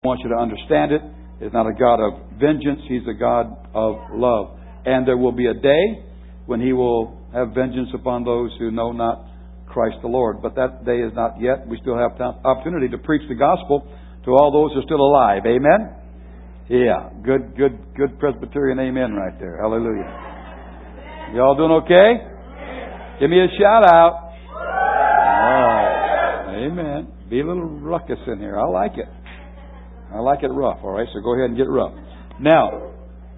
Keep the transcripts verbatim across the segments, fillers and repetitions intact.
want you to understand it. He's not a God of vengeance. He's a God of love. And there will be a day when He will have vengeance upon those who know not Christ the Lord. But that day is not yet. We still have opportunity to preach the gospel to all those who are still alive. Amen? Yeah. Good, good, good Presbyterian amen right there. Hallelujah. Y'all doing okay? Give me a shout out. All right. Amen. Be a little ruckus in here. I like it. I like it rough. All right. So go ahead and get rough. Now,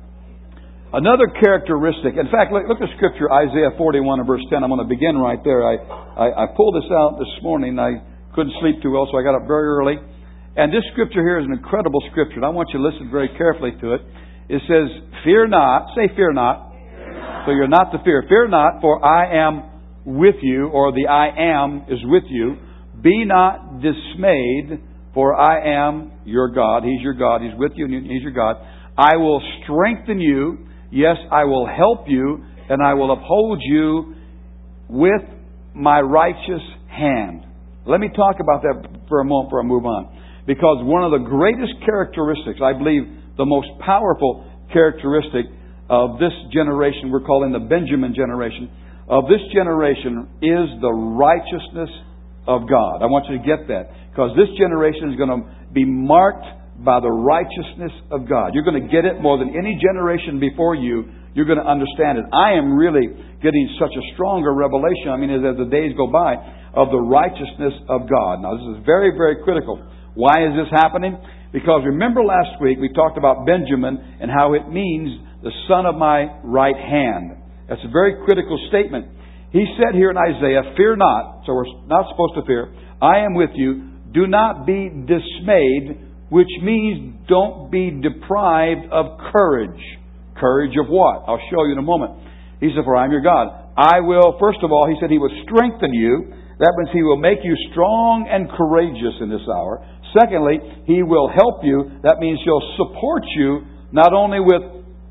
another characteristic. In fact, look, look at Scripture, Isaiah forty-one and verse ten. I'm going to begin right there. I, I, I pulled this out this morning. I couldn't sleep too well, so I got up very early. And this Scripture here is an incredible Scripture. And I want you to listen very carefully to it. It says, fear not. Say fear not. Fear not. So you're not to fear. Fear not, for I am with you, or the I am is with you. Be not dismayed, for I am your God. He's your God. He's with you, and He's your God. I will strengthen you. Yes, I will help you, and I will uphold you with my righteous hand. Let me talk about that for a moment before I move on. Because one of the greatest characteristics, I believe the most powerful characteristic of this generation, we're calling the Benjamin generation, of this generation is the righteousness of God. I want you to get that. Because this generation is going to be marked by the righteousness of God. You're going to get it more than any generation before you. You're going to understand it. I am really getting such a stronger revelation, I mean, as, as the days go by, of the righteousness of God. Now, this is very, very critical. Why is this happening? Because remember last week we talked about Benjamin and how it means the son of my right hand. That's a very critical statement. He said here in Isaiah, fear not. So we're not supposed to fear. I am with you. Do not be dismayed, which means don't be deprived of courage. Courage of what? I'll show you in a moment. He said, for I am your God. I will, first of all, He said He will strengthen you. That means He will make you strong and courageous in this hour. Secondly, He will help you. That means He'll support you not only with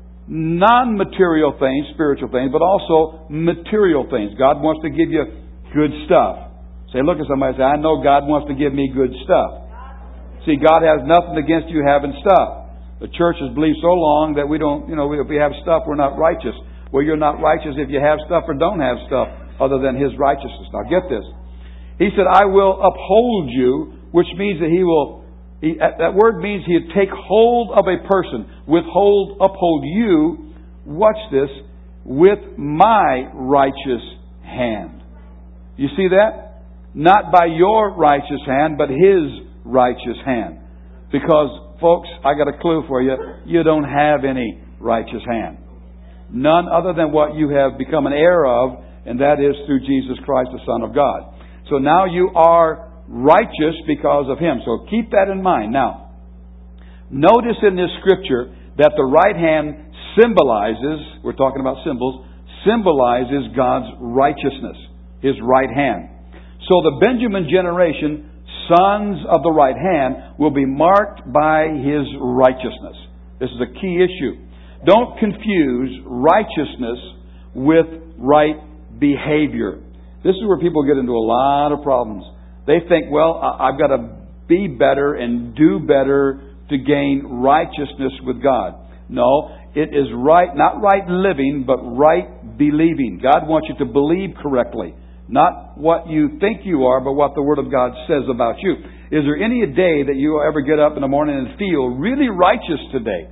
non-material things, spiritual things, but also material things. God wants to give you good stuff. Say, look at somebody and say, I know God wants to give me good stuff. See, God has nothing against you having stuff. The church has believed so long that we don't, you know, if we have stuff, we're not righteous. Well, you're not righteous if you have stuff or don't have stuff other than His righteousness. Now get this. He said, I will uphold you, which means that He will, he, that word means He'll take hold of a person. Withhold, uphold you, watch this, with my righteous hand. You see that? Not by your righteous hand, but His righteous hand. Because, folks, I got a clue for you. You don't have any righteous hand. None other than what you have become an heir of, and that is through Jesus Christ, the Son of God. So now you are righteous because of Him. So keep that in mind. Now, notice in this Scripture that the right hand symbolizes, we're talking about symbols, symbolizes God's righteousness, His right hand. So the Benjamin generation, sons of the right hand, will be marked by His righteousness. This is a key issue. Don't confuse righteousness with right behavior. This is where people get into a lot of problems. They think, well, I've got to be better and do better to gain righteousness with God. No, it is right, not right living, but right believing. God wants you to believe correctly. Not what you think you are, but what the Word of God says about you. Is there any day that you will ever get up in the morning and feel really righteous today?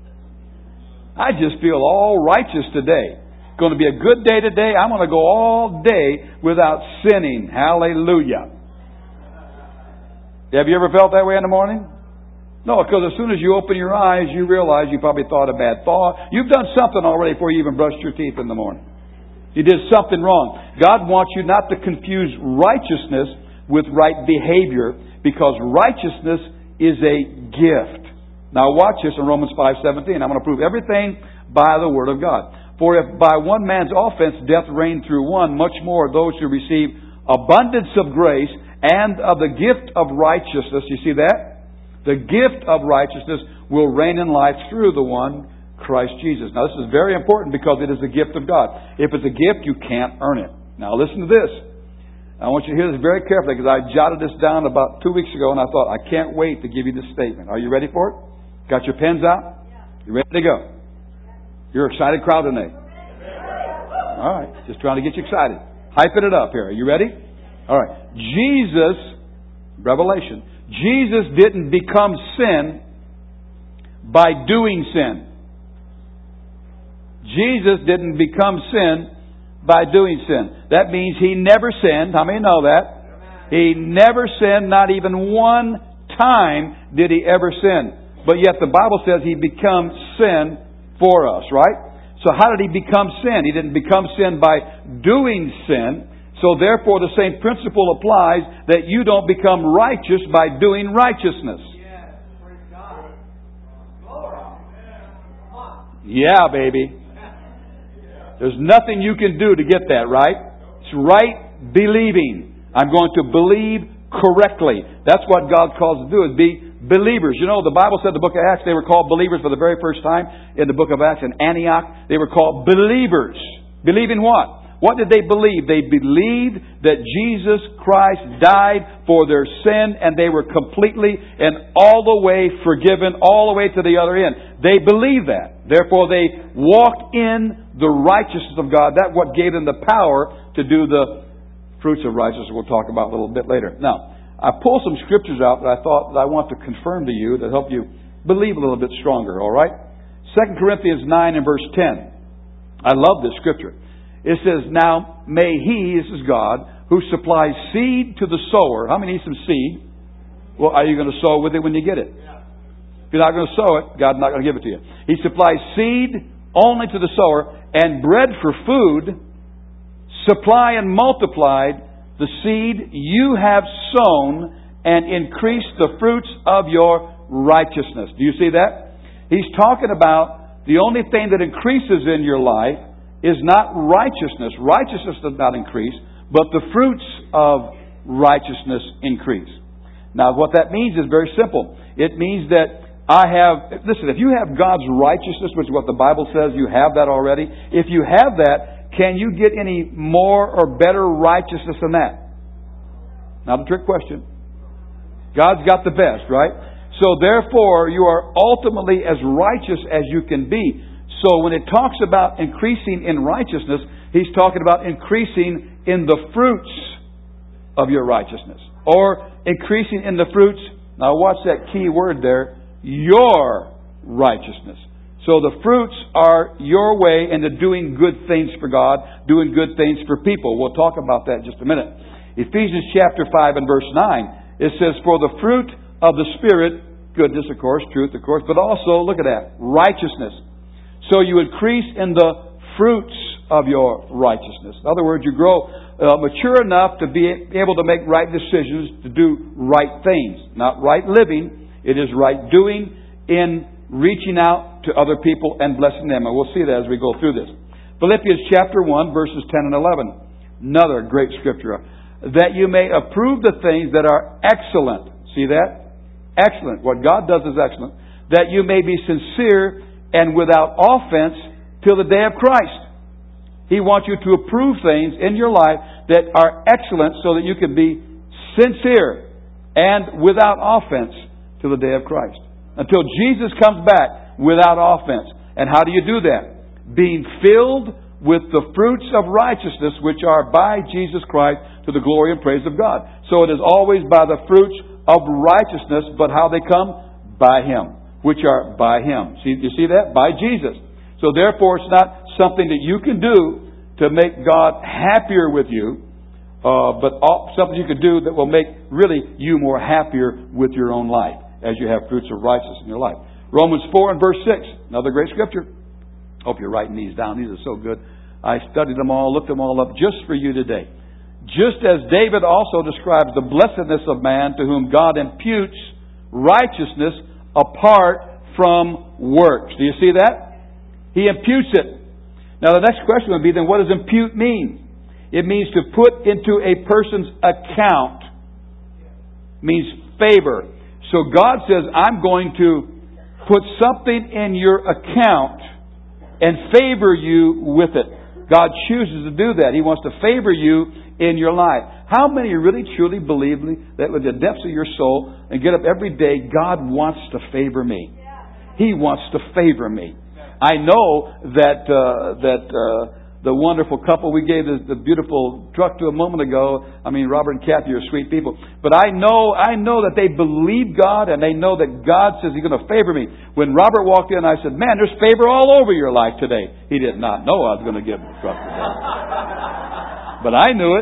I just feel all righteous today. It's going to be a good day today. I'm going to go all day without sinning. Hallelujah. Have you ever felt that way in the morning? No, because as soon as you open your eyes, you realize you probably thought a bad thought. You've done something already before you even brushed your teeth in the morning. You did something wrong. God wants you not to confuse righteousness with right behavior, because righteousness is a gift. Now watch this in Romans five seventeen. I'm going to prove everything by the Word of God. For if by one man's offense death reigned through one, much more those who receive abundance of grace and of the gift of righteousness. You see that? The gift of righteousness will reign in life through the one, Christ Jesus. Now this is very important because it is the gift of God. If it's a gift, you can't earn it. Now listen to this. I want you to hear this very carefully because I jotted this down about two weeks ago and I thought, I can't wait to give you this statement. Are you ready for it? Got your pens out? You ready to go? You're an excited crowd tonight. All right. Just trying to get you excited. Hyping it up here. Are you ready? All right. Jesus, Revelation, Jesus didn't become sin by doing sin. Jesus didn't become sin by doing sin. That means He never sinned. How many know that? He never sinned. Not even one time did He ever sin. But yet the Bible says He becomes sin for us, right? So how did He become sin? He didn't become sin by doing sin. So therefore the same principle applies that you don't become righteous by doing righteousness. Yeah, baby. There's nothing you can do to get that, right? It's right believing. I'm going to believe correctly. That's what God calls us to do, is be believers. You know, the Bible said in the book of Acts they were called believers for the very first time. In the book of Acts in Antioch, they were called believers. Believing what? What did they believe? They believed that Jesus Christ died for their sin and they were completely and all the way forgiven, all the way to the other end. They believed that. Therefore, they walked in the righteousness of God. That's what gave them the power to do the fruits of righteousness we'll talk about a little bit later. Now, I pulled some scriptures out that I thought that I want to confirm to you to help you believe a little bit stronger, all right? Second Corinthians nine and verse ten. I love this scripture. It says, now may He, this is God, who supplies seed to the sower. How many need some seed? Well, are you going to sow with it when you get it? If you're not going to sow it, God's not going to give it to you. He supplies seed only to the sower and bread for food. Supply and multiplied the seed you have sown and increase the fruits of your righteousness. Do you see that? He's talking about the only thing that increases in your life is not righteousness. Righteousness does not increase, but the fruits of righteousness increase. Now, what that means is very simple. It means that I have, listen, if you have God's righteousness, which is what the Bible says, you have that already. If you have that, can you get any more or better righteousness than that? Not a trick question. God's got the best, right? So therefore, you are ultimately as righteous as you can be. So when it talks about increasing in righteousness, He's talking about increasing in the fruits of your righteousness. Or increasing in the fruits, now watch that key word there, your righteousness. So the fruits are your way into doing good things for God, doing good things for people. We'll talk about that in just a minute. Ephesians chapter five and verse nine, it says, for the fruit of the Spirit, goodness, of course, truth, of course, but also, look at that, righteousness. So you increase in the fruits of your righteousness. In other words, you grow uh, mature enough to be able to make right decisions, to do right things. Not right living, it is right doing in reaching out to other people and blessing them. And we'll see that as we go through this. Philippians chapter one, verses ten and eleven. Another great scripture. That you may approve the things that are excellent. See that? Excellent. What God does is excellent. That you may be sincere and without offense till the day of Christ. He wants you to approve things in your life that are excellent so that you can be sincere and without offense till the day of Christ. Until Jesus comes back without offense. And how do you do that? Being filled with the fruits of righteousness which are by Jesus Christ to the glory and praise of God. So it is always by the fruits of righteousness, but how they come? By Him. Which are by Him. See, you see that? By Jesus. So therefore, it's not something that you can do to make God happier with you, uh, but all, something you can do that will make really you more happier with your own life as you have fruits of righteousness in your life. Romans four and verse six, another great scripture. Hope you're writing these down. These are so good. I studied them all, looked them all up just for you today. Just as David also describes the blessedness of man to whom God imputes righteousness apart from works. Do you see that? He imputes it. Now the next question would be, then what does impute mean? It means to put into a person's account. It means favor. So God says, I'm going to put something in your account and favor you with it. God chooses to do that. He wants to favor you in your life. How many really truly believe that with the depths of your soul and get up every day, God wants to favor me? He wants to favor me. I know that uh, that uh, the wonderful couple we gave the, the beautiful truck to a moment ago. I mean, Robert and Kathy are sweet people. But I know, I know that they believe God, and they know that God says He's going to favor me. When Robert walked in, I said, "Man, there's favor all over your life today." He did not know I was going to give him the truck today, but I knew it.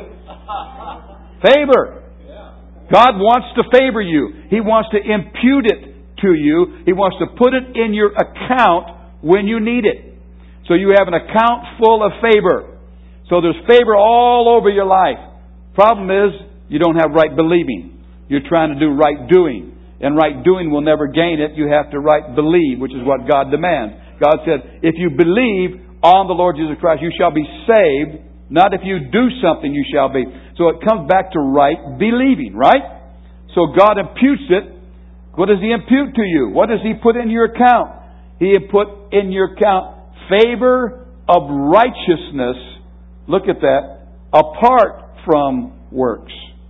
Favor. God wants to favor you. He wants to impute it to you. He wants to put it in your account when you need it. So you have an account full of favor. So there's favor all over your life. Problem is, you don't have right believing. You're trying to do right doing. And right doing will never gain it. You have to right believe, which is what God demands. God said, if you believe on the Lord Jesus Christ, you shall be saved. Not if you do something, you shall be. So it comes back to right believing, right? So God imputes it. What does He impute to you? What does He put in your account? He put in your account favor of righteousness, look at that, apart from works.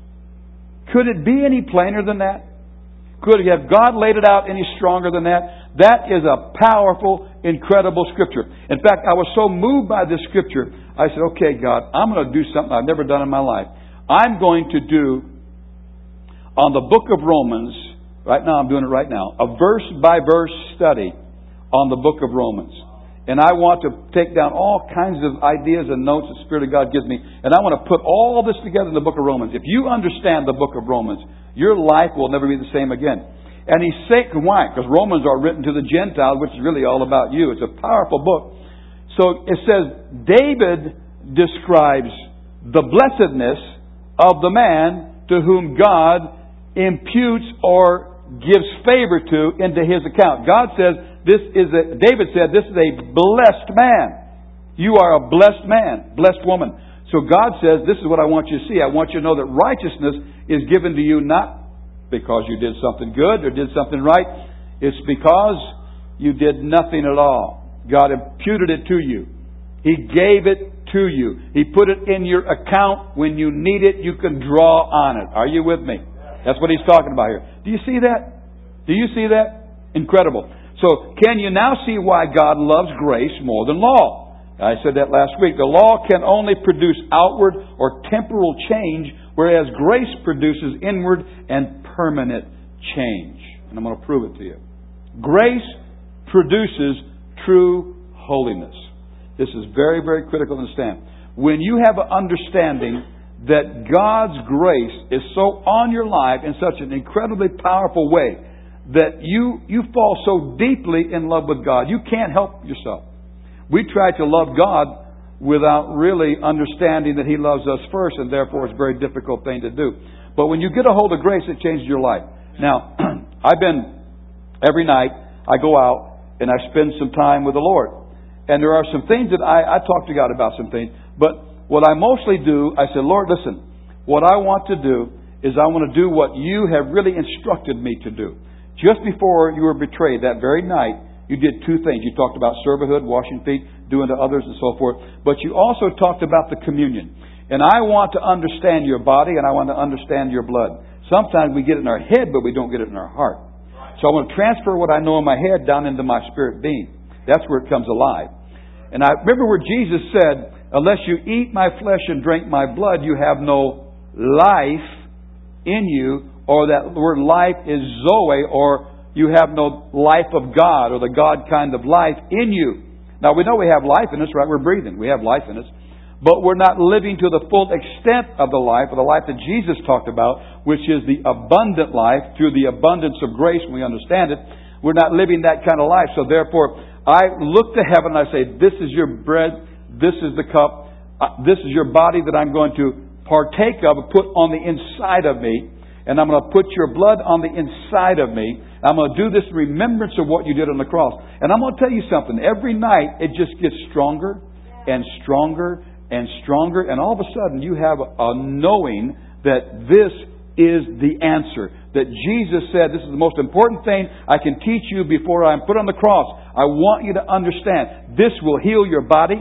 Could it be any plainer than that? Could it have God laid it out any stronger than that? That is a powerful, incredible Scripture. In fact, I was so moved by this Scripture, I said, okay, God, I'm going to do something I've never done in my life. I'm going to do, on the book of Romans, right now I'm doing it right now, a verse-by-verse study on the book of Romans. And I want to take down all kinds of ideas and notes the Spirit of God gives me. And I want to put all this together in the book of Romans. If you understand the book of Romans, your life will never be the same again. And he's saying, why? Because Romans are written to the Gentiles, which is really all about you. It's a powerful book. So it says, David describes the blessedness of the man to whom God imputes or gives favor to into his account. God says, This is a, David said, this is a blessed man. You are a blessed man, blessed woman. So God says, this is what I want you to see. I want you to know that righteousness is given to you not because you did something good or did something right. It's because you did nothing at all. God imputed it to you. He gave it to you. He put it in your account. When you need it, you can draw on it. Are you with me? That's what he's talking about here. Do you see that? Do you see that? Incredible. So, can you now see why God loves grace more than law? I said that last week. The law can only produce outward or temporal change, whereas grace produces inward and permanent change. And I'm going to prove it to you. Grace produces true holiness. This is very, very critical to understand. When you have an understanding that God's grace is so on your life in such an incredibly powerful way, that you, you fall so deeply in love with God, you can't help yourself. We try to love God without really understanding that He loves us first, and therefore it's a very difficult thing to do. But when you get a hold of grace, it changes your life. Now, I've been, every night, I go out and I spend some time with the Lord. And there are some things that I, I talk to God about some things. But what I mostly do, I say, Lord, listen, what I want to do is I want to do what You have really instructed me to do. Just before you were betrayed, that very night, you did two things. You talked about servanthood, washing feet, doing to others, and so forth. But you also talked about the communion. And I want to understand your body, and I want to understand your blood. Sometimes we get it in our head, but we don't get it in our heart. So I want to transfer what I know in my head down into my spirit being. That's where it comes alive. And I remember where Jesus said, unless you eat my flesh and drink my blood, you have no life in you. Or that word life is Zoe, or you have no life of God, or the God kind of life in you. Now we know we have life in us, right? We're breathing. We have life in us. But we're not living to the full extent of the life, or the life that Jesus talked about, which is the abundant life, through the abundance of grace, when we understand it. We're not living that kind of life. So therefore, I look to heaven and I say, this is your bread, this is the cup, uh, this is your body that I'm going to partake of and put on the inside of me. And I'm going to put your blood on the inside of me. I'm going to do this in remembrance of what you did on the cross. And I'm going to tell you something. Every night it just gets stronger and stronger and stronger. And all of a sudden you have a knowing that this is the answer. That Jesus said, this is the most important thing I can teach you before I'm put on the cross. I want you to understand. This will heal your body.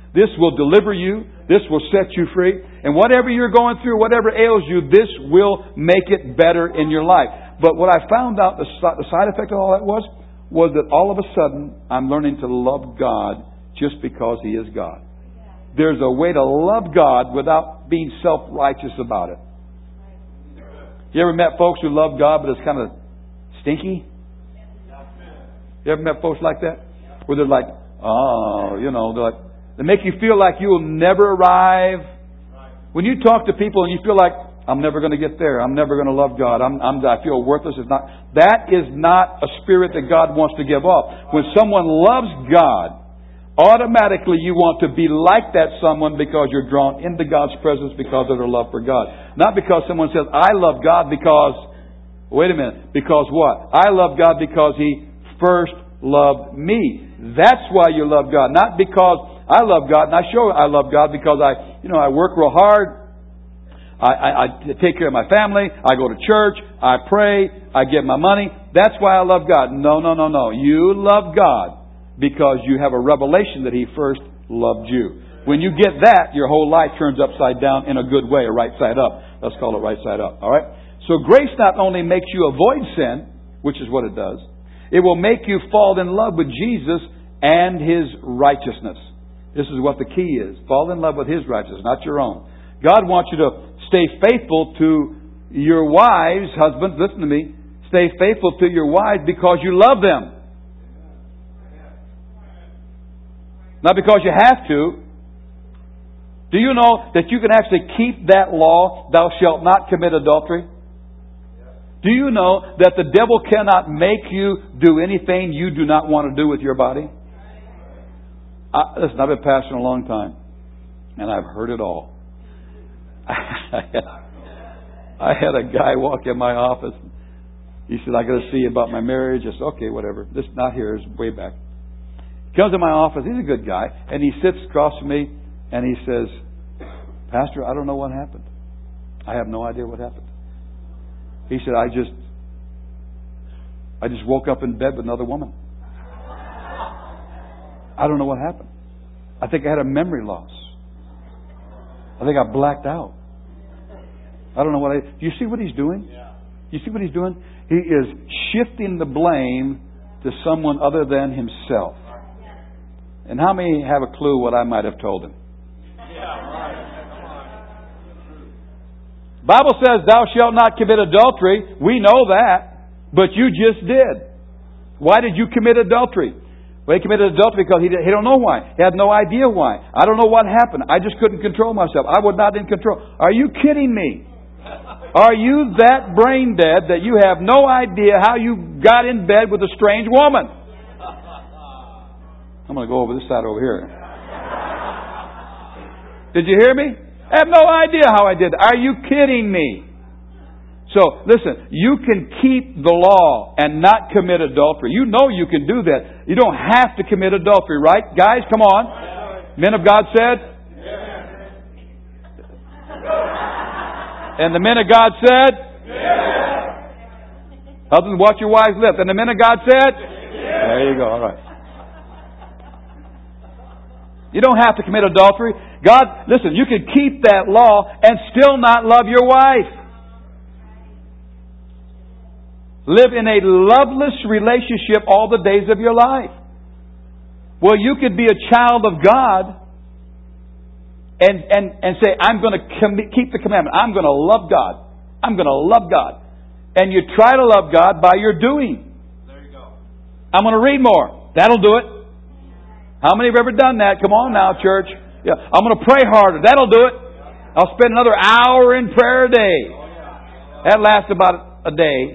This will deliver you. This will set you free. And whatever you're going through, whatever ails you, this will make it better in your life. But what I found out, the side effect of all that was, was that all of a sudden, I'm learning to love God just because He is God. There's a way to love God without being self-righteous about it. You ever met folks who love God, but it's kind of stinky? You ever met folks like that? Where they're like, oh, you know, they're like, they make you feel like you will never arrive. When you talk to people and you feel like, I'm never going to get there. I'm never going to love God. I'm, I'm, I feel worthless. It's not, that is not a spirit that God wants to give off. When someone loves God, automatically you want to be like that someone because you're drawn into God's presence because of their love for God. Not because someone says, I love God because, wait a minute, because what? I love God because He first loved me. That's why you love God. Not because I love God, and I show I love God because I, you know, I work real hard. I, I, I take care of my family. I go to church. I pray. I give my money. That's why I love God. No, no, no, no. You love God because you have a revelation that He first loved you. When you get that, your whole life turns upside down in a good way, or right side up. Let's call it right side up. All right? So grace not only makes you avoid sin, which is what it does, it will make you fall in love with Jesus and His righteousness. This is what the key is. Fall in love with His righteousness, not your own. God wants you to stay faithful to your wives, husbands, listen to me. Stay faithful to your wives because you love them. Not because you have to. Do you know that you can actually keep that law, thou shalt not commit adultery? Do you know that the devil cannot make you do anything you do not want to do with your body? I, listen, I've been pastoring a long time, and I've heard it all. I had a guy walk in my office. He said, I got to see you about my marriage. I said, okay, whatever. This is not here. It's way back. He comes in my office. He's a good guy. And he sits across from me, and he says, Pastor, I don't know what happened. I have no idea what happened. He said, I just, I just woke up in bed with another woman. I don't know what happened. I think I had a memory loss. I think I blacked out. I don't know what I... Do you see what he's doing? Yeah. You see what he's doing? He is shifting the blame to someone other than himself. And how many have a clue what I might have told him? Bible says, thou shalt not commit adultery. We know that. But you just did. Why did you commit adultery? Well, he committed adultery because he, did, he don't know why. He had no idea why. I don't know what happened. I just couldn't control myself. I was not in control. Are you kidding me? Are you that brain dead that you have no idea how you got in bed with a strange woman? I'm going to go over this side over here. Did you hear me? I have no idea how I did that. Are you kidding me? So, listen, you can keep the law and not commit adultery. You know you can do that. You don't have to commit adultery, right? Guys, come on. Men of God said? And the men of God said? Husbands, watch your wives' lips. And the men of God said? There you go. All right. You don't have to commit adultery. God, listen, you can keep that law and still not love your wife. Live in a loveless relationship all the days of your life. Well, you could be a child of God and, and, and say, I'm going to com- keep the commandment. I'm going to love God. I'm going to love God. And you try to love God by your doing. There you go. I'm going to read more. That'll do it. How many have ever done that? Come on now, church. Yeah. I'm going to pray harder. That'll do it. I'll spend another hour in prayer a day. That lasts about a day.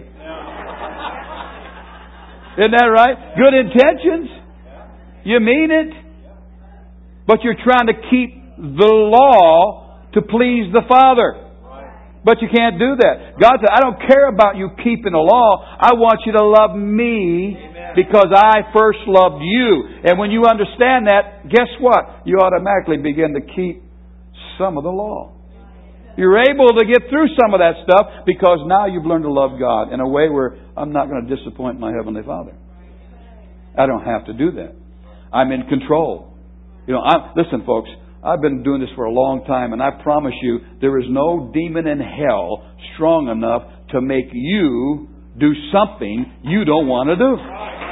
Isn't that right? Good intentions. You mean it. But you're trying to keep the law to please the Father. But you can't do that. God said, I don't care about you keeping the law. I want you to love me because I first loved you. And when you understand that, guess what? You automatically begin to keep some of the law. You're able to get through some of that stuff because now you've learned to love God in a way where I'm not going to disappoint my Heavenly Father. I don't have to do that. I'm in control. You know, I, listen, folks, I've been doing this for a long time, and I promise you, there is no demon in hell strong enough to make you do something you don't want to do.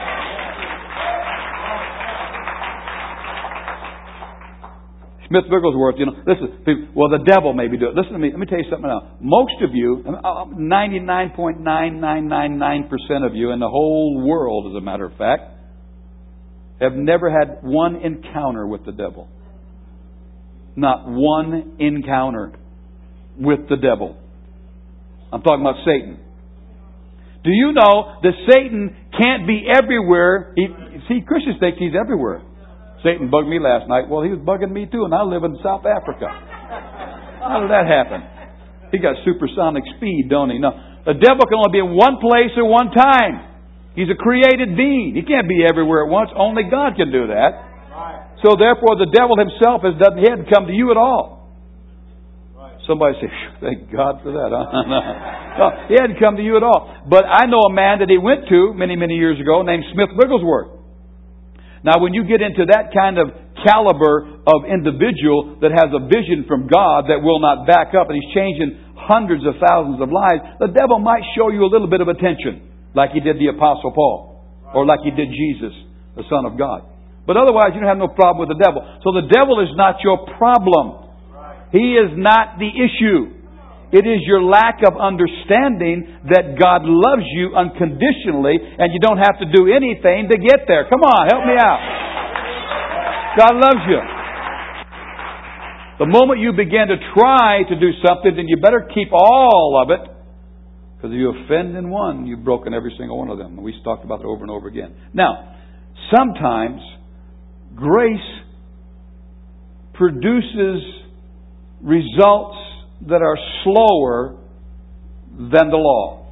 Smith Wigglesworth, you know, listen, well, the devil maybe do it. Listen to me. Let me tell you something else. Most of you, ninety-nine point nine nine nine nine percent of you in the whole world, as a matter of fact, have never had one encounter with the devil. Not one encounter with the devil. I'm talking about Satan. Do you know that Satan can't be everywhere? He, see, Christians think he's everywhere. Satan bugged me last night. Well, he was bugging me too, and I live in South Africa. How did that happen? He got supersonic speed, don't he? No, the devil can only be in one place at one time. He's a created being. He can't be everywhere at once. Only God can do that. So therefore, the devil himself has doesn't he hadn't come to you at all. Somebody say, thank God for that. Huh? No, he hadn't come to you at all. But I know a man that he went to many, many years ago named Smith Wigglesworth. Now, when you get into that kind of caliber of individual that has a vision from God that will not back up, and he's changing hundreds of thousands of lives, the devil might show you a little bit of attention, like he did the Apostle Paul, or like he did Jesus, the Son of God. But otherwise, you don't have no problem with the devil. So the devil is not your problem. He is not the issue. It is your lack of understanding that God loves you unconditionally and you don't have to do anything to get there. Come on, help me out. God loves you. The moment you begin to try to do something, then you better keep all of it. Because if you offend in one, you've broken every single one of them. We talked about it over and over again. Now, sometimes grace produces results that are slower than the law.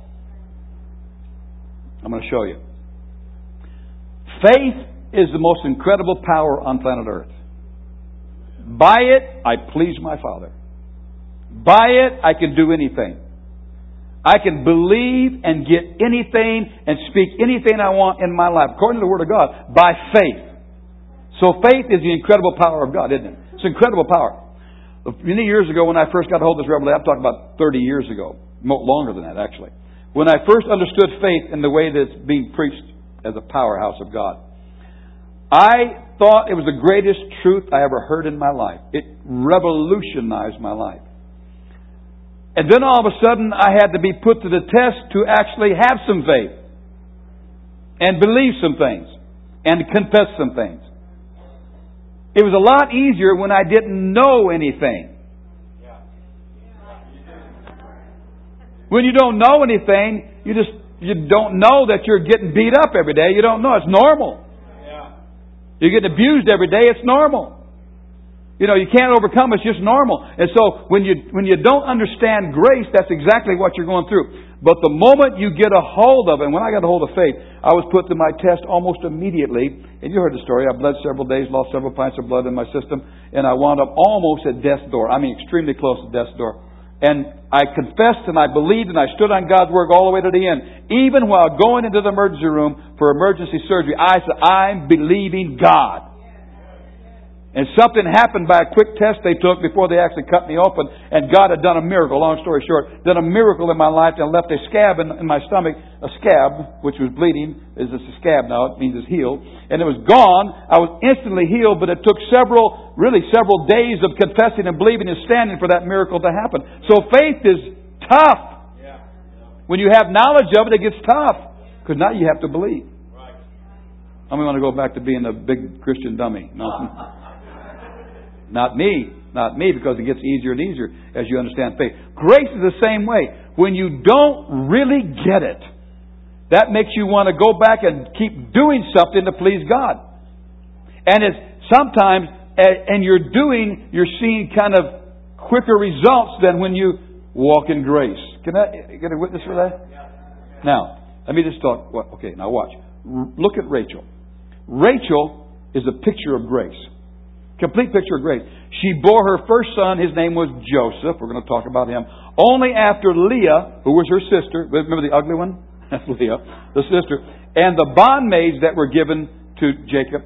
I'm going to show you. Faith is the most incredible power on planet Earth. By it, I please my Father. By it, I can do anything. I can believe and get anything and speak anything I want in my life, according to the Word of God, by faith. So faith is the incredible power of God, isn't it? It's incredible power. Many years ago, when I first got a hold of this revelation, I'm talking about thirty years ago, longer than that actually. When I first understood faith in the way that it's being preached as a powerhouse of God, I thought it was the greatest truth I ever heard in my life. It revolutionized my life. And then all of a sudden, I had to be put to the test to actually have some faith and believe some things and confess some things. It was a lot easier when I didn't know anything. When you don't know anything, you just you don't know that you're getting beat up every day. You don't know. It's normal. You're getting abused every day. It's normal. You know, you can't overcome. It's just normal. And so when you when you don't understand grace, that's exactly what you're going through. But the moment you get a hold of it, and when I got a hold of faith, I was put to my test almost immediately. And you heard the story. I bled several days, lost several pints of blood in my system, and I wound up almost at death's door. I mean, extremely close to death's door. And I confessed and I believed and I stood on God's Word all the way to the end. Even while going into the emergency room for emergency surgery, I said, I'm believing God. And something happened by a quick test they took before they actually cut me open. And God had done a miracle, long story short, done a miracle in my life and left a scab in, in my stomach. A scab, which was bleeding, is a scab now, it means it's healed. And it was gone. I was instantly healed, but it took several, really several days of confessing and believing and standing for that miracle to happen. So faith is tough. When you have knowledge of it, it gets tough. Because now you have to believe. I'm going to go back to being a big Christian dummy. No. Not me. Not me, because it gets easier and easier as you understand faith. Grace is the same way. When you don't really get it, that makes you want to go back and keep doing something to please God. And it's sometimes, and you're doing, you're seeing kind of quicker results than when you walk in grace. Can I get a witness for that? Now, let me just talk. Okay, now watch. Look at Rachel. Rachel is a picture of grace. Complete picture of grace. She bore her first son. His name was Joseph. We're going to talk about him. Only after Leah, who was her sister. Remember the ugly one? That's Leah, the sister. And the bondmaids that were given to Jacob.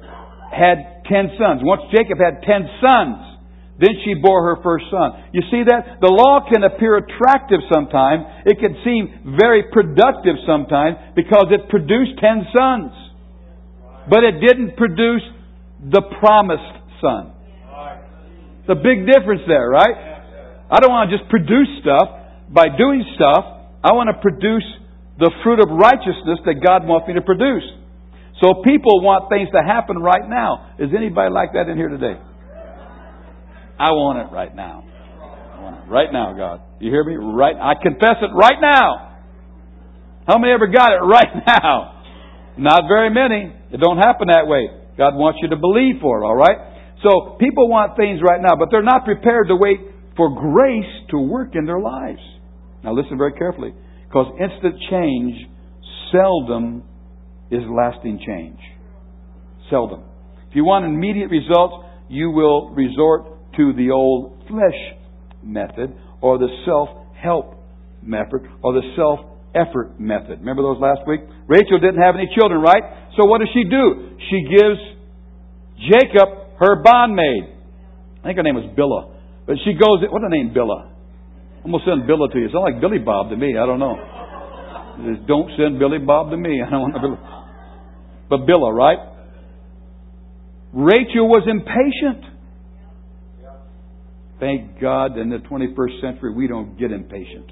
had ten sons. Once Jacob had ten sons, then she bore her first son. You see that? The law can appear attractive sometimes. It can seem very productive sometimes because it produced ten sons. But it didn't produce the promised son. It's a big difference there, right? I don't want to just produce stuff by doing stuff. I want to produce the fruit of righteousness that God wants me to produce. So people want things to happen right now. Is anybody like that in here today? I want it right now. I want it right now, God. You hear me? Right. I confess it right now. How many ever got it right now? Not very many. It don't happen that way. God wants you to believe for it, all right? So people want things right now, but they're not prepared to wait for grace to work in their lives. Now listen very carefully, because instant change seldom is lasting change. Seldom. If you want immediate results, you will resort to the old flesh method, or the self-help method, or the self-effort method. Remember those last week? Rachel didn't have any children, right? So what does she do? She gives Jacob her bondmaid. I think her name was Bilhah. But she goes, what's her name, Bilhah? I'm going to send Bilhah to you. It sounds like Billy Bob to me. I don't know. Says, don't send Billy Bob to me. I don't want to Billy. But Bilhah, right? Rachel was impatient. Thank God in the twenty-first century we don't get impatient.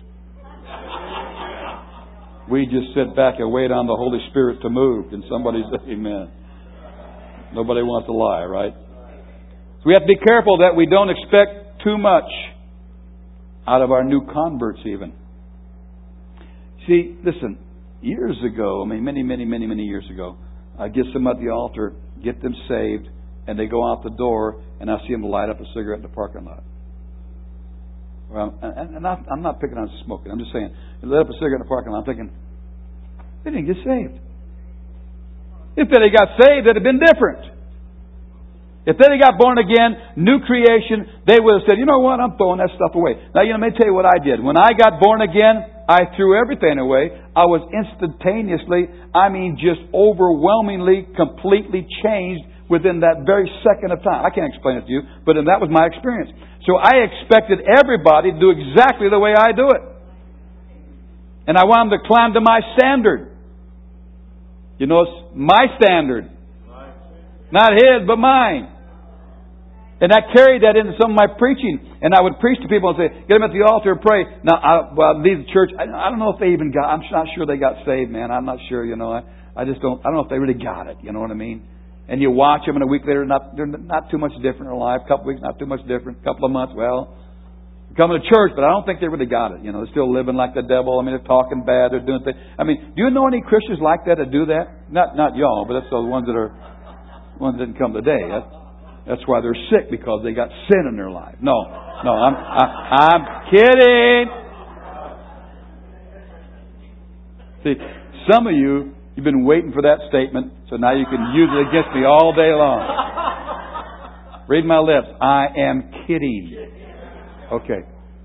We just sit back and wait on the Holy Spirit to move. Can somebody say amen? Nobody wants to lie, right? So we have to be careful that we don't expect too much out of our new converts even. See, listen, years ago, I mean many, many, many, many years ago, I get them at the altar, get them saved, and they go out the door, and I see them light up a cigarette in the parking lot. Well, and I'm not picking on smoking. I'm just saying, they lit up a cigarette in the parking lot. I'm thinking, they didn't get saved. If they got saved, it'd have been different. If they got born again, new creation, they would have said, you know what, I'm throwing that stuff away. Now, you know, let me tell you what I did. When I got born again, I threw everything away. I was instantaneously, I mean just overwhelmingly, completely changed within that very second of time. I can't explain it to you, but that was my experience. So I expected everybody to do exactly the way I do it. And I wanted them to climb to my standard. You know, it's my standard. Not his, but mine. And I carried that into some of my preaching. And I would preach to people and say, get them at the altar and pray. Now, I, well, leave the church. I, I don't know if they even got, I'm not sure they got saved, man. I'm not sure, you know. I, I just don't, I don't know if they really got it. You know what I mean? And you watch them and a week later, not, they're not too much different in their life. A couple weeks, not too much different. A couple of months, well, they're coming to church, but I don't think they really got it. You know, they're still living like the devil. I mean, they're talking bad. They're doing things. I mean, do you know any Christians like that that do that? Not, not y'all, but that's the ones that are, ones that didn't come today. That's, that's why they're sick, because they got sin in their life. No, no, I'm, I, I'm kidding. See, some of you, you've been waiting for that statement, so now you can use it against me all day long. Read my lips. I am kidding. Okay.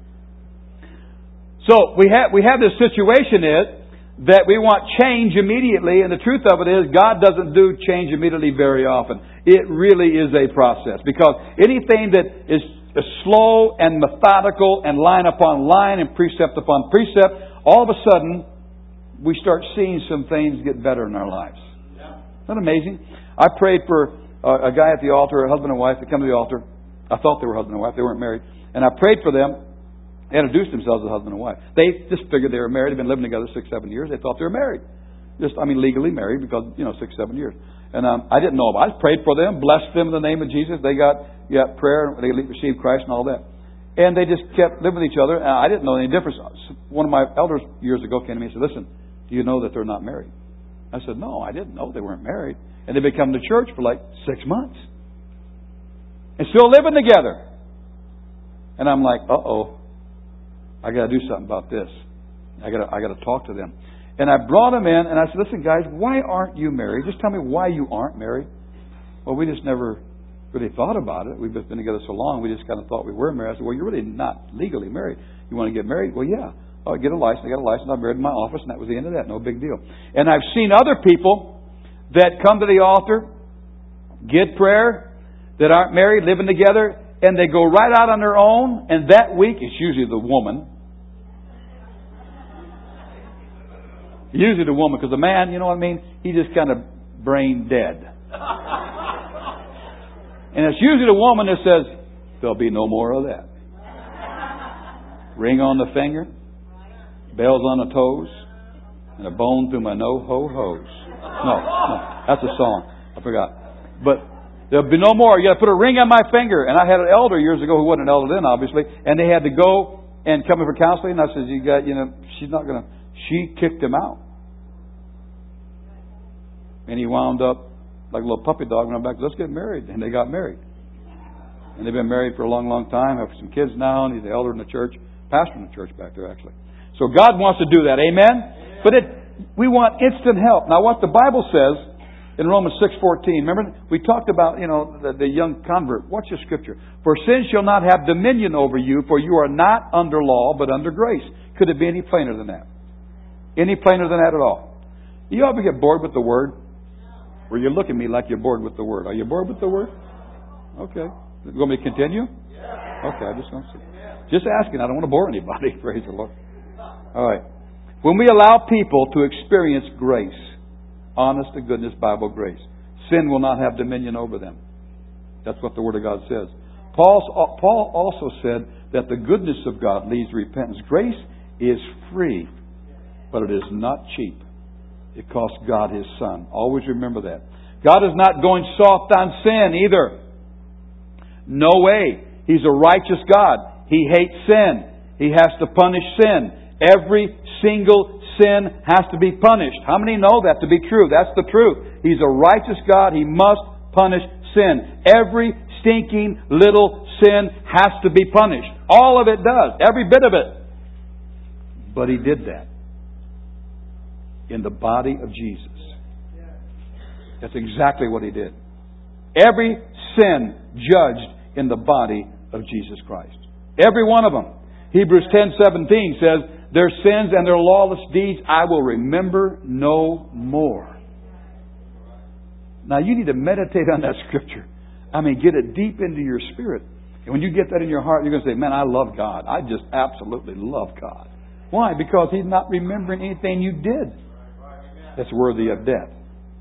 So we have we have this situation is that we want change immediately, and the truth of it is God doesn't do change immediately very often. It really is a process, because anything that is slow and methodical and line upon line and precept upon precept, all of a sudden we start seeing some things get better in our lives. Isn't that amazing? I prayed for a guy at the altar, a husband and wife, that come to the altar. I thought they were husband and wife. They weren't married. And I prayed for them. They introduced themselves as husband and wife. They just figured they were married. They'd been living together six, seven years. They thought they were married. Just, I mean, legally married, because, you know, six, seven years. And um, I didn't know about it. I prayed for them, blessed them in the name of Jesus. They got, got prayer. They received Christ and all that. And they just kept living with each other. And I didn't know any difference. One of my elders years ago came to me and said, listen, do you know that they're not married? I said, no, I didn't know they weren't married. And they've been coming to church for like six months. And still living together. And I'm like, uh-oh, I got to do something about this. I got to, I got to talk to them. And I brought them in, and I said, listen, guys, why aren't you married? Just tell me why you aren't married. Well, we just never really thought about it. We've been together so long, we just kind of thought we were married. I said, well, you're really not legally married. You want to get married? Well, yeah. Oh, get a license. I got a license. I'm married in my office, and that was the end of that. No big deal. And I've seen other people that come to the altar, get prayer, that aren't married, living together, and they go right out on their own, and that week, it's usually the woman. Usually the woman, because the man, you know what I mean? He just kind of brain dead. And it's usually the woman that says, there'll be no more of that. Ring on the finger, bells on the toes, and a bone through my no-ho-hos. No, no, that's a song. I forgot. But there'll be no more. You got to put a ring on my finger. And I had an elder years ago who wasn't an elder then, obviously, and they had to go and come in for counseling. And I said, "You got, you know, she's not going to." She kicked him out, and he wound up like a little puppy dog. Went back. Let's get married, and they got married. And they've been married for a long, long time. Have some kids now, and he's the elder in the church, pastor in the church back there, actually. So God wants to do that. Amen? Amen. But it, we want instant help. Now, what the Bible says in Romans six fourteen, remember, we talked about, you know, the, the young convert. Watch the scripture. For sin shall not have dominion over you, for you are not under law, but under grace. Could it be any plainer than that? Any plainer than that at all? You ever get bored with the Word? Or you look at me like you're bored with the Word. Are you bored with the Word? Okay. You want me to continue? Okay, I just want to see. Just asking. I don't want to bore anybody. Praise the Lord. All right. When we allow people to experience grace, honest to goodness Bible grace, sin will not have dominion over them. That's what the Word of God says. Paul, Paul also said that the goodness of God leads to repentance. Grace is free, but it is not cheap. It cost God His Son. Always remember that. God is not going soft on sin either. No way. He's a righteous God. He hates sin. He has to punish sin. Every single sin has to be punished. How many know that to be true? That's the truth. He's a righteous God. He must punish sin. Every stinking little sin has to be punished. All of it does. Every bit of it. But He did that in the body of Jesus. That's exactly what He did. Every sin judged in the body of Jesus Christ. Every one of them. Hebrews ten seventeen says, their sins and their lawless deeds I will remember no more. Now you need to meditate on that scripture. I mean, get it deep into your spirit. And when you get that in your heart, you're going to say, man, I love God. I just absolutely love God. Why? Because He's not remembering anything you did that's worthy of death.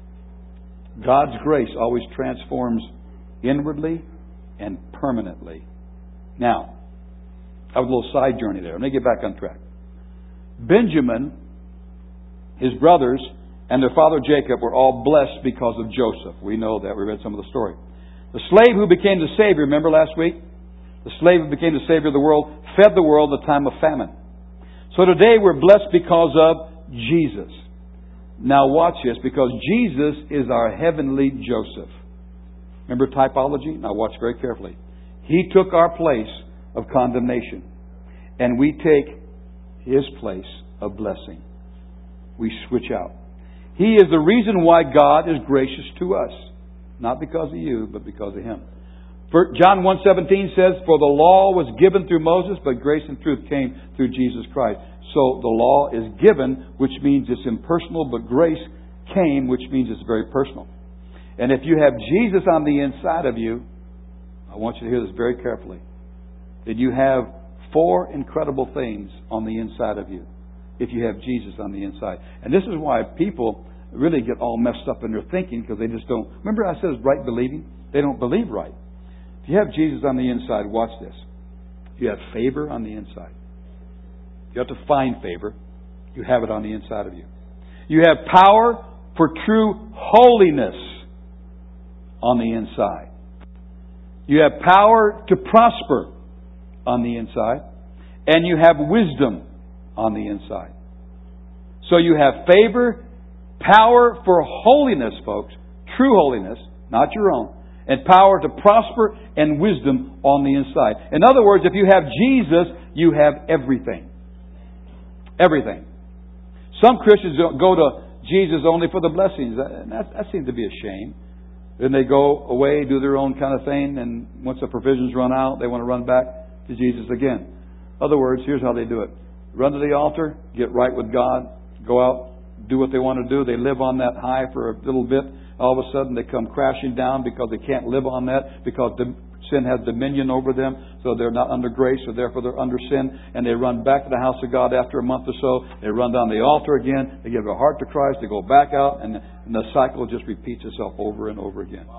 God's grace always transforms inwardly and permanently. Now, I have a little side journey there. Let me get back on track. Benjamin, his brothers, and their father Jacob were all blessed because of Joseph. We know that. We read some of the story. The slave who became the Savior, remember last week? The slave who became the Savior of the world fed the world in the time of famine. So today we're blessed because of Jesus. Now watch this, because Jesus is our heavenly Joseph. Remember typology? Now watch very carefully. He took our place of condemnation, and we take His place of blessing. We switch out. He is the reason why God is gracious to us. Not because of you, but because of Him. For John one seventeen says, for the law was given through Moses, but grace and truth came through Jesus Christ. So the law is given, which means it's impersonal, but grace came, which means it's very personal. And if you have Jesus on the inside of you, I want you to hear this very carefully, then you have four incredible things on the inside of you if you have Jesus on the inside. And this is why people really get all messed up in their thinking, because they just don't. Remember I said it's right believing? They don't believe right. If you have Jesus on the inside, watch this. You have favor on the inside. You have to find favor. You have it on the inside of you. You have power for true holiness on the inside. You have power to prosper on the inside. And you have wisdom on the inside. So you have favor, power for holiness, folks. True holiness, not your own. And power to prosper and wisdom on the inside. In other words, if you have Jesus, you have everything. Everything. Some Christians go to Jesus only for the blessings. And that, that seems to be a shame. Then they go away, do their own kind of thing, and once the provisions run out, they want to run back to Jesus again. In other words, here's how they do it. Run to the altar, get right with God, go out, do what they want to do. They live on that high for a little bit. all of a sudden they come crashing down because they can't live on that, because the sin has dominion over them, so they're not under grace, so therefore they're under sin, and they run back to the house of God after a month or so. They run down the altar again, they give their heart to Christ, they go back out, and, and the cycle just repeats itself over and over again.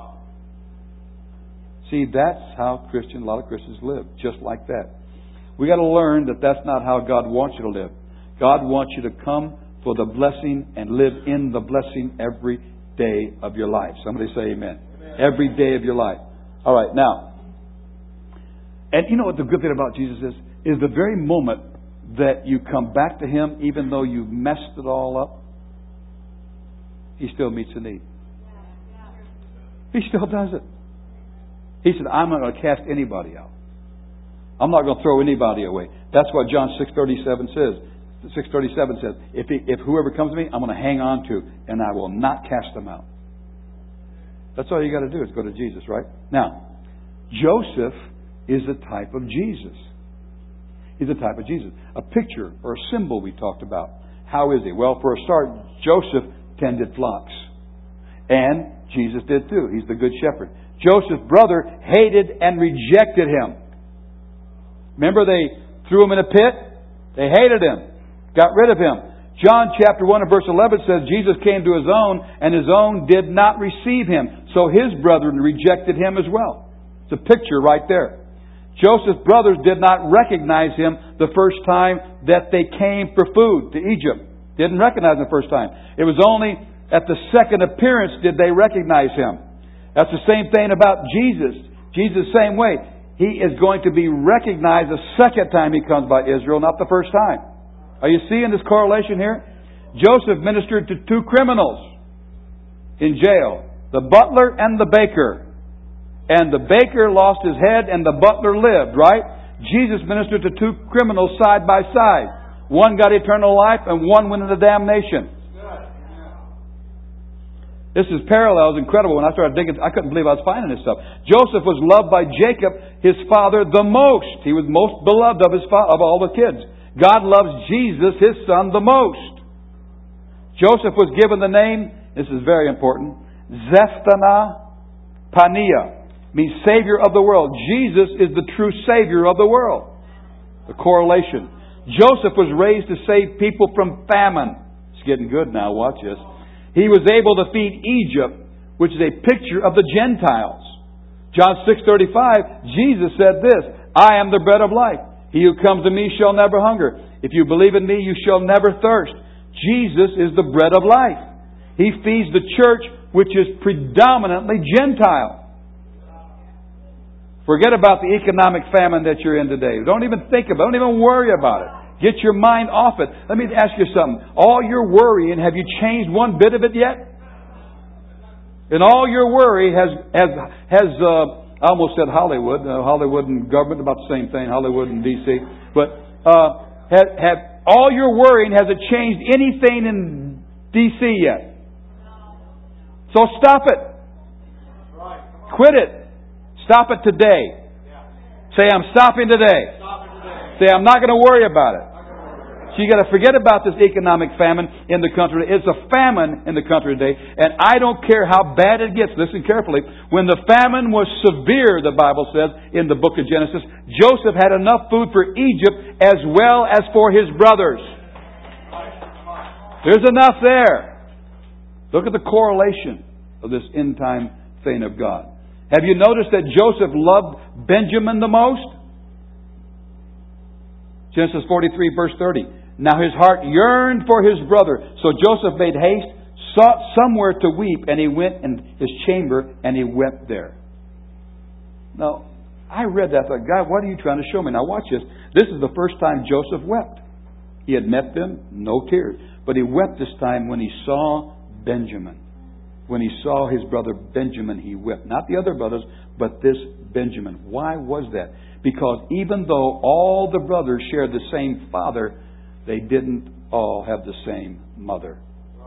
See, that's how Christian, a lot of Christians live, just like that. We got to learn that that's not how God wants you to live. God wants you to come for the blessing and live in the blessing every day of your life. Somebody say amen. Amen. Every day of your life. All right, now, and you know what the good thing about Jesus is? Is the very moment that you come back to Him, even though you've messed it all up, He still meets the need. He still does it. He said, I'm not going to cast anybody out. I'm not going to throw anybody away. That's what John six thirty-seven says. six thirty-seven says, if, he, if whoever comes to me, I'm going to hang on to, and I will not cast them out. That's all you got to do is go to Jesus, right? Now, Joseph is a type of Jesus. He's a type of Jesus. A picture or a symbol we talked about. How is he? Well, for a start, Joseph tended flocks. And Jesus did too. He's the good shepherd. Joseph's brother hated and rejected him. Remember, they threw him in a pit? They hated him. Got rid of him. John chapter one and verse eleven says Jesus came to His own, and His own did not receive Him. So His brethren rejected Him as well. It's a picture right there. Joseph's brothers did not recognize him the first time that they came for food to Egypt. Didn't recognize him the first time. It was only at the second appearance did they recognize him. That's the same thing about Jesus. Jesus, same way. He is going to be recognized the second time He comes by Israel, not the first time. Are you seeing this correlation here? Joseph ministered to two criminals in jail. The butler and the baker. And the baker lost his head and the butler lived, right? Jesus ministered to two criminals side by side. One got eternal life and one went into damnation. This is parallels, incredible. When I started digging, I couldn't believe I was finding this stuff. Joseph was loved by Jacob, his father, the most. He was most beloved of his fa- of all the kids. God loves Jesus, His son, the most. Joseph was given the name, this is very important, Zephaniah Paneah. Means Savior of the world. Jesus is the true Savior of the world. The correlation. Joseph was raised to save people from famine. It's getting good now, watch this. He was able to feed Egypt, which is a picture of the Gentiles. John six thirty-five, Jesus said this, I am the bread of life. He who comes to me shall never hunger. If you believe in me, you shall never thirst. Jesus is the bread of life. He feeds the church, which is predominantly Gentile. Forget about the economic famine that you're in today. Don't even think about it. Don't even worry about it. Get your mind off it. Let me ask you something. All your worrying, have you changed one bit of it yet? And all your worry has, has, has uh, I almost said Hollywood. Uh, Hollywood and government, about the same thing. Hollywood and D C. But uh, have, have all your worrying, has it changed anything in D C yet? So stop it. Quit it. Stop it today. Say, I'm stopping today. Say, I'm not going to worry about it. So you got to forget about this economic famine in the country. It's a famine in the country today. And I don't care how bad it gets. Listen carefully. When the famine was severe, the Bible says in the book of Genesis, Joseph had enough food for Egypt as well as for his brothers. There's enough there. Look at the correlation of this end time thing of God. Have you noticed that Joseph loved Benjamin the most? Genesis forty-three verse thirty. Now his heart yearned for his brother. So Joseph made haste, sought somewhere to weep, and he went in his chamber and he wept there. Now, I read that. I thought, God, what are you trying to show me? Now watch this. This is the first time Joseph wept. He had met them, no tears. But he wept this time when he saw Benjamin. When he saw his brother Benjamin, he wept. Not the other brothers, but this Benjamin. Why was that? Because even though all the brothers shared the same father, they didn't all have the same mother.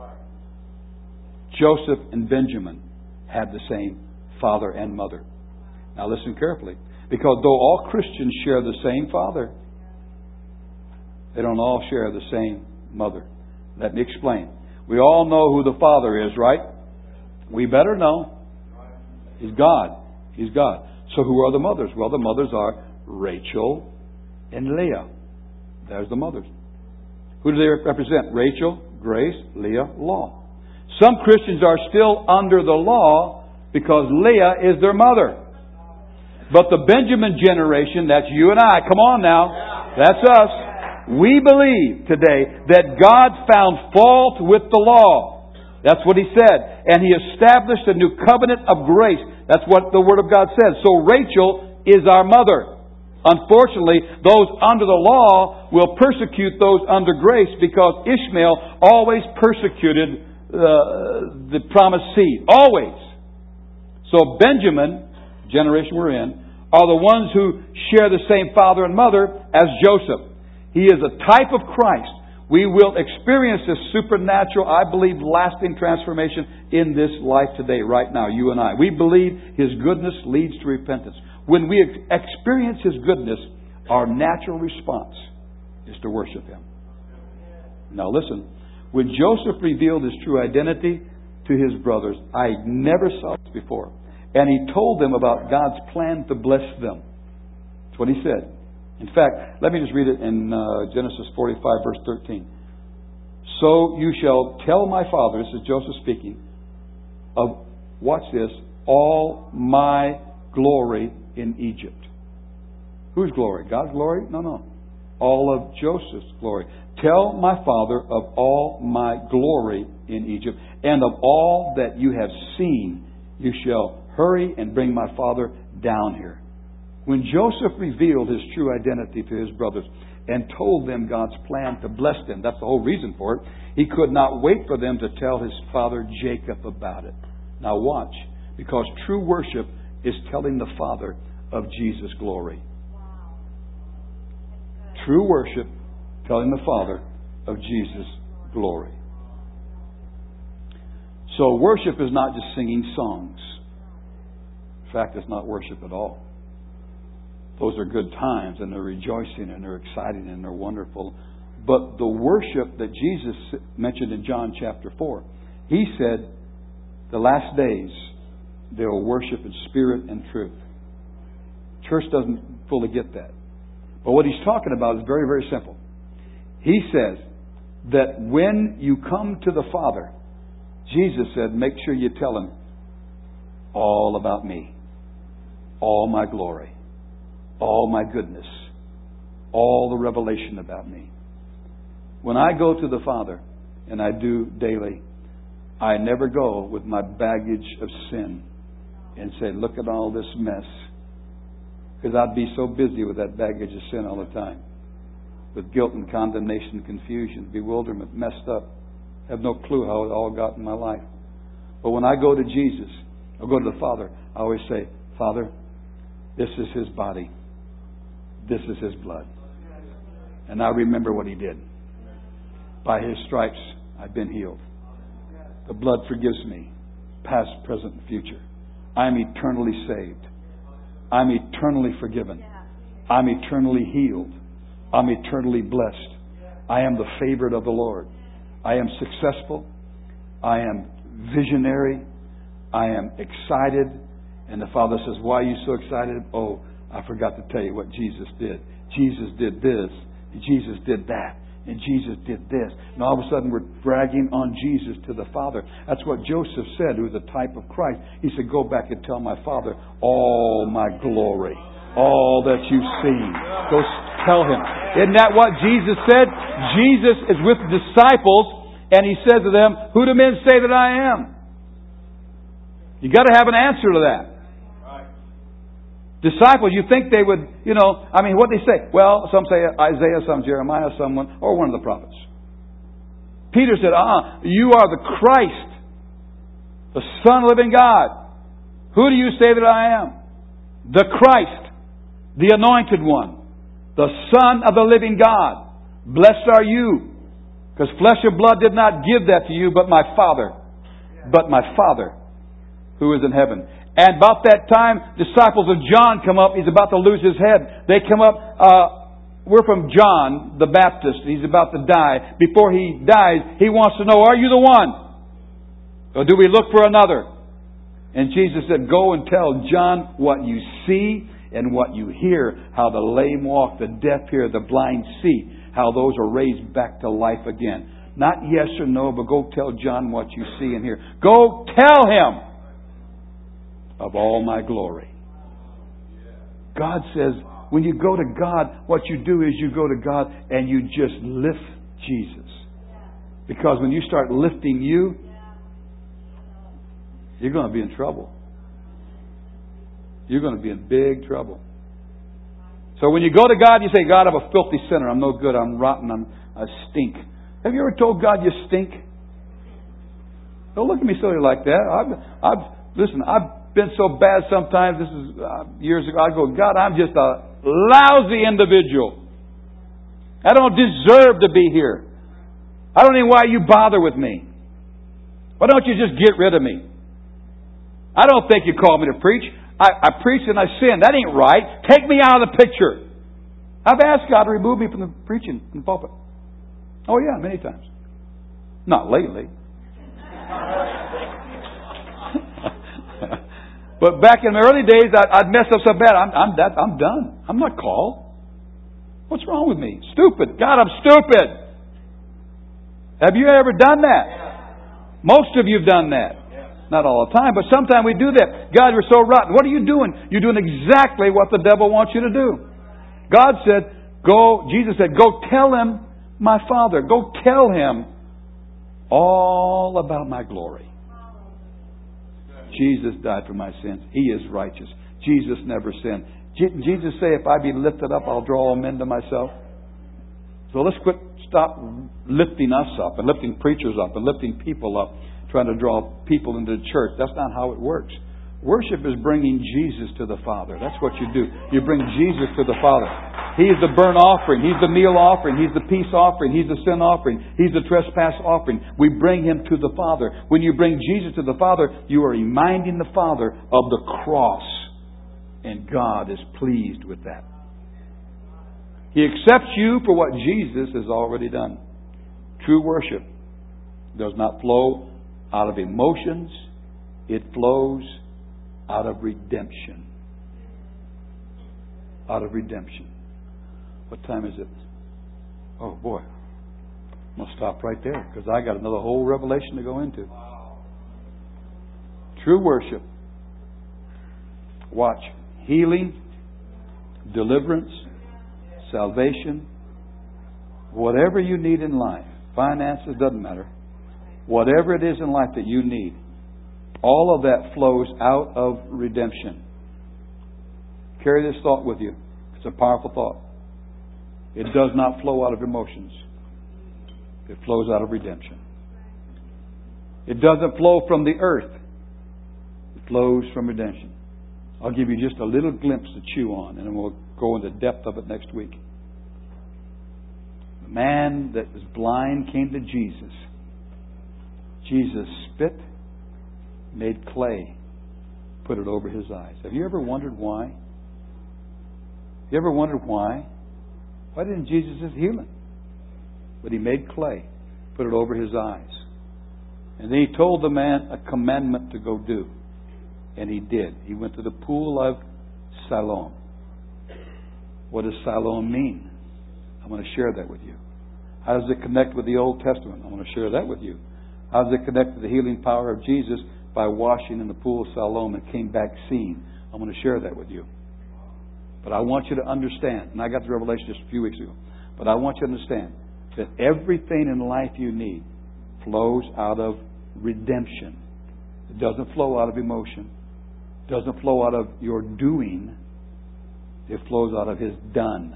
Joseph and Benjamin had the same father and mother. Now listen carefully. Because though all Christians share the same father, they don't all share the same mother. Let me explain. We all know who the father is, right? We better know. He's God. He's God. So who are the mothers? Well, the mothers are Rachel and Leah. There's the mothers. Who do they represent? Rachel, grace, Leah, law. Some Christians are still under the law because Leah is their mother. But the Benjamin generation, that's you and I, come on now, that's us. We believe today that God found fault with the law. That's what He said. And He established a new covenant of grace. That's what the Word of God says. So Rachel is our mother. Unfortunately, those under the law will persecute those under grace because Ishmael always persecuted uh, the promised seed. Always. So Benjamin, generation we're in, are the ones who share the same father and mother as Joseph. He is a type of Christ. We will experience this supernatural, I believe, lasting transformation in this life today, right now, you and I. We believe His goodness leads to repentance. When we experience His goodness, our natural response is to worship Him. Now listen, when Joseph revealed his true identity to his brothers, I never saw this before. And he told them about God's plan to bless them. That's what he said. In fact, let me just read it in uh, Genesis forty-five, verse thirteen. So you shall tell my father, this is Joseph speaking, of, watch this, all my glory in Egypt. Whose glory? God's glory? No, no. All of Joseph's glory. Tell my father of all my glory in Egypt, and of all that you have seen, you shall hurry and bring my father down here. When Joseph revealed his true identity to his brothers and told them God's plan to bless them, that's the whole reason for it, he could not wait for them to tell his father Jacob about it. Now watch, because true worship is telling the Father of Jesus' glory. Wow. True worship, telling the Father of Jesus' glory. So worship is not just singing songs. In fact, it's not worship at all. Those are good times, and they're rejoicing, and they're exciting, and they're wonderful. But the worship that Jesus mentioned in John chapter four, He said, the last days, they will worship in spirit and truth. Church doesn't fully get that. But what He's talking about is very, very simple. He says that when you come to the Father, Jesus said, make sure you tell Him all about me, all my glory, all my goodness, all the revelation about me. When I go to the Father, and I do daily, I never go with my baggage of sin and say, look at all this mess. Because I'd be so busy with that baggage of sin all the time. With guilt and condemnation, confusion, bewilderment, messed up. I have no clue how it all got in my life. But when I go to Jesus, I go to the Father, I always say, Father, this is His body. This is His blood. And I remember what He did. By His stripes, I've been healed. The blood forgives me, past, present, and future. I'm eternally saved. I'm eternally forgiven. I'm eternally healed. I'm eternally blessed. I am the favorite of the Lord. I am successful. I am visionary. I am excited. And the Father says, why are you so excited? Oh, I forgot to tell you what Jesus did. Jesus did this. And Jesus did that. And Jesus did this. And all of a sudden we're bragging on Jesus to the Father. That's what Joseph said, who was a type of Christ. He said, go back and tell my Father all my glory. All that you've seen. Go tell Him. Isn't that what Jesus said? Jesus is with the disciples and He says to them, who do men say that I am? You got to have an answer to that. Disciples, you think they would, you know, I mean, what they say? Well, some say Isaiah, some Jeremiah, someone, or one of the prophets. Peter said, ah, you are the Christ, the Son of the living God. Who do you say that I am? The Christ, the Anointed One, the Son of the living God. Blessed are you, because flesh and blood did not give that to you, but my Father, but my Father who is in heaven. And about that time, disciples of John come up. He's about to lose his head. They come up. Uh, we're from John the Baptist. He's about to die. Before he dies, he wants to know, are you the one? Or do we look for another? And Jesus said, go and tell John what you see and what you hear, how the lame walk, the deaf hear, the blind see, how those are raised back to life again. Not yes or no, but go tell John what you see and hear. Go tell him of all my glory. God says, when you go to God, what you do is you go to God and you just lift Jesus. Because when you start lifting you, you're going to be in trouble. You're going to be in big trouble. So when you go to God, you say, God, I'm a filthy sinner. I'm no good. I'm rotten. I'm, I stink. Have you ever told God you stink? Don't look at me silly like that. I've, I've listen, I've been so bad sometimes. This is uh, years ago. I go, God, I'm just a lousy individual. I don't deserve to be here. I don't know why you bother with me. Why don't you just get rid of me? I don't think you called me to preach. I, I preach and I sin. That ain't right. Take me out of the picture. I've asked God to remove me from the preaching in the pulpit. Oh yeah, many times. Not lately. But back in the early days, I'd, I'd mess up so bad. I'm, I'm, that, I'm done. I'm not called. What's wrong with me? Stupid. God, I'm stupid. Have you ever done that? Most of you have done that. Not all the time, but sometimes we do that. God, we're so rotten. What are you doing? You're doing exactly what the devil wants you to do. God said, go, Jesus said, go tell him my Father. Go tell him all about my glory. Jesus died for my sins. He is righteous. Jesus never sinned. Didn't Jesus say, if I be lifted up, I'll draw all men to myself? So let's quit, stop lifting us up and lifting preachers up and lifting people up, trying to draw people into the church. That's not how it works. Worship is bringing Jesus to the Father. That's what you do. You bring Jesus to the Father. He's the burnt offering. He's the meal offering. He's the peace offering. He's the sin offering. He's the trespass offering. We bring Him to the Father. When you bring Jesus to the Father, you are reminding the Father of the cross. And God is pleased with that. He accepts you for what Jesus has already done. True worship does not flow out of emotions. It flows out of redemption. Out of redemption. What time is it? Oh boy. I'm going to stop right there because I got another whole revelation to go into. True worship. Watch. Healing, deliverance, salvation, whatever you need in life, finances, doesn't matter. Whatever it is in life that you need, all of that flows out of redemption. Carry this thought with you. It's a powerful thought. It does not flow out of emotions. It flows out of redemption. It doesn't flow from the earth. It flows from redemption. I'll give you just a little glimpse to chew on, and then we'll go into the depth of it next week. The man that was blind came to Jesus. Jesus spit, made clay, put it over his eyes. Have you ever wondered why? You ever wondered why? Why didn't Jesus just heal him? But he made clay, put it over his eyes. And then he told the man a commandment to go do. And he did. He went to the pool of Siloam. What does Siloam mean? I want to share that with you. How does it connect with the Old Testament? I want to share that with you. How does it connect to the healing power of Jesus? By washing in the pool of Siloam and came back seeing. I'm going to share that with you. But I want you to understand, and I got the revelation just a few weeks ago, but I want you to understand that everything in life you need flows out of redemption. It doesn't flow out of emotion. It doesn't flow out of your doing. It flows out of His done.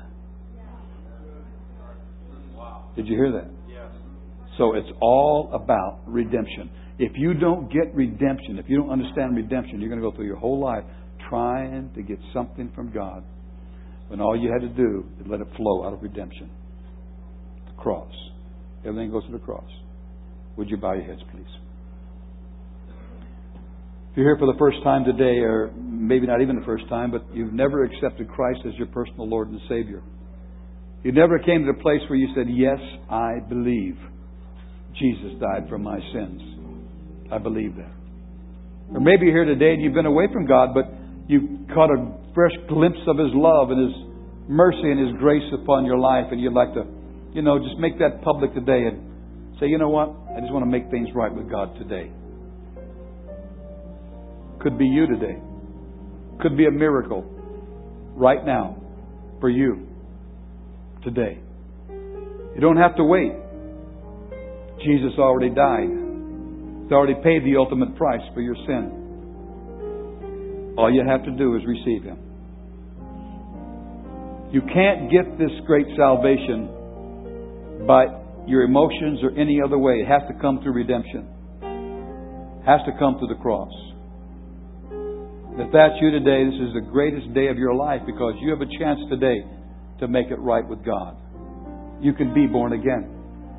Did you hear that? So it's all about redemption. If you don't get redemption, if you don't understand redemption, you're going to go through your whole life trying to get something from God when all you had to do is let it flow out of redemption. The cross. Everything goes to the cross. Would you bow your heads, please? If you're here for the first time today, or maybe not even the first time, but you've never accepted Christ as your personal Lord and Savior. You never came to the place where you said, yes, I believe Jesus died for my sins. I believe that. Or maybe you're here today and you've been away from God, but you caught a fresh glimpse of His love and His mercy and His grace upon your life, and you'd like to, you know, just make that public today and say, you know what? I just want to make things right with God today. Could be you today. Could be a miracle right now for you today. You don't have to wait. Jesus already died. He's already paid the ultimate price for your sin. All you have to do is receive Him. You can't get this great salvation by your emotions or any other way. It has to come through redemption. It has to come through the cross. If that's you today, this is the greatest day of your life because you have a chance today to make it right with God. You can be born again.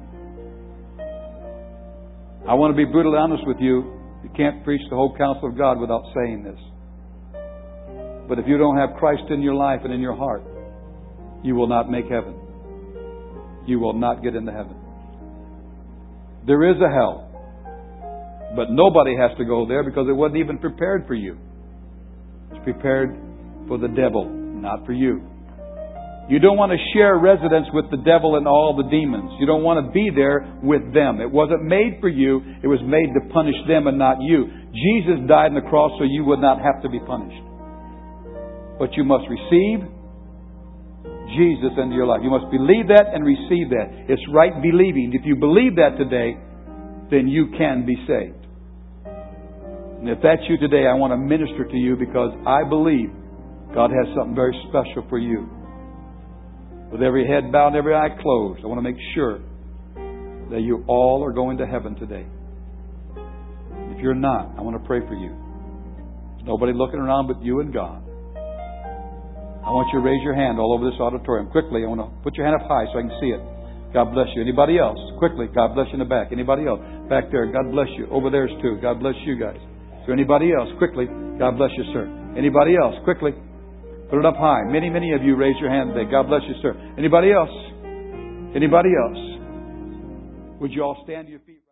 I want to be brutally honest with you. You can't preach the whole counsel of God without saying this. But if you don't have Christ in your life and in your heart, you will not make heaven. You will not get into heaven. There is a hell. But nobody has to go there because it wasn't even prepared for you. It's prepared for the devil, not for you. You don't want to share residence with the devil and all the demons. You don't want to be there with them. It wasn't made for you. It was made to punish them and not you. Jesus died on the cross so you would not have to be punished. But you must receive Jesus into your life. You must believe that and receive that. It's right believing. If you believe that today, then you can be saved. And if that's you today, I want to minister to you because I believe God has something very special for you. With every head bowed and every eye closed, I want to make sure that you all are going to heaven today. If you're not, I want to pray for you. There's nobody looking around but you and God. I want you to raise your hand all over this auditorium. Quickly, I want to put your hand up high so I can see it. God bless you. Anybody else? Quickly, God bless you in the back. Anybody else? Back there, God bless you. Over there's too. God bless you guys. So anybody else? Quickly, God bless you, sir. Anybody else? Quickly. Put it up high. Many, many of you raise your hand today. God bless you, sir. Anybody else? Anybody else? Would you all stand to your feet?